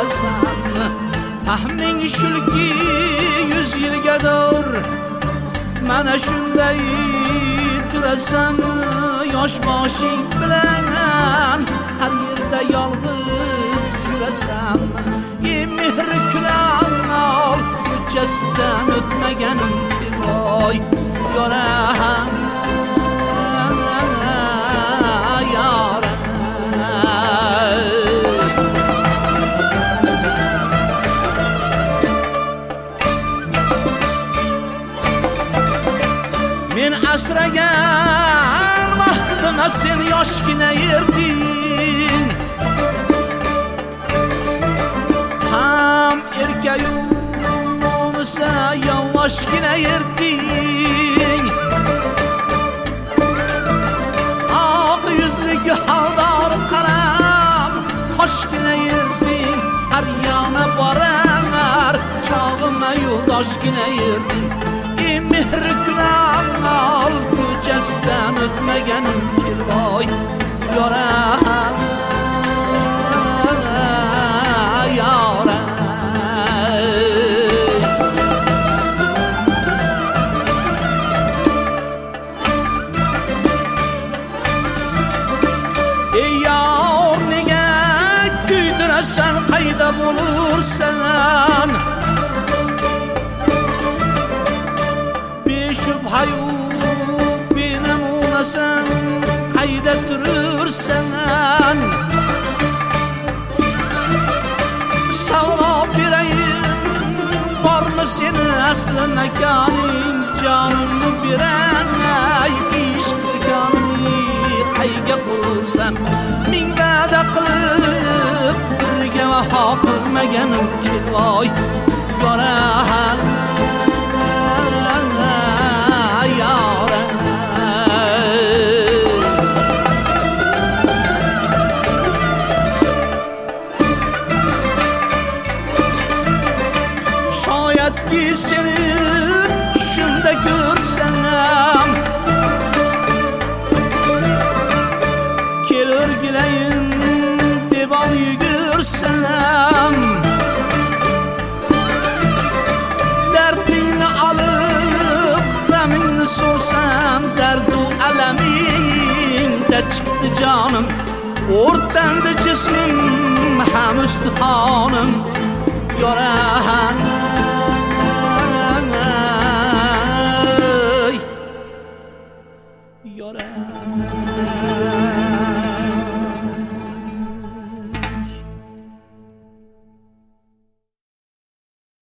yurasan. Ming shulki 100 yilgadir mana shunday turasan. Yosh boshing bilan har yerda yolg'iz yurasan. Mehri kulol ko'chasidan o'tmaganim voy yoram yoram. Men asragan vaqtimda sen yoshgina erding. Ham erkayu bo'lsa yoshgina erding. Oq yuzlik haldor qaram qoshgina erding. Har yana borar chog'ima yo'ldoshgina erding. Mehri kulol ko'chasidan o'tmaganim kelvoy yoram yoram. Ey yor nega kuydirasan qayda bo'lursan? Shubhayu benamunasan qayda turursan? Savol berayim bormi seni asli makoning? Jonimni beray ishq qilganni qayga qurursan? Ming va'da qilib birga vafo qilmaganim kelvoy yoram seni tushimda ko'rsam, kelur gilayin devon yugursam. Dardingni olib g'amingni so'rsam, dardu alamingda chiqdi jonim. O'rtandi jismim ham ustihonim yoram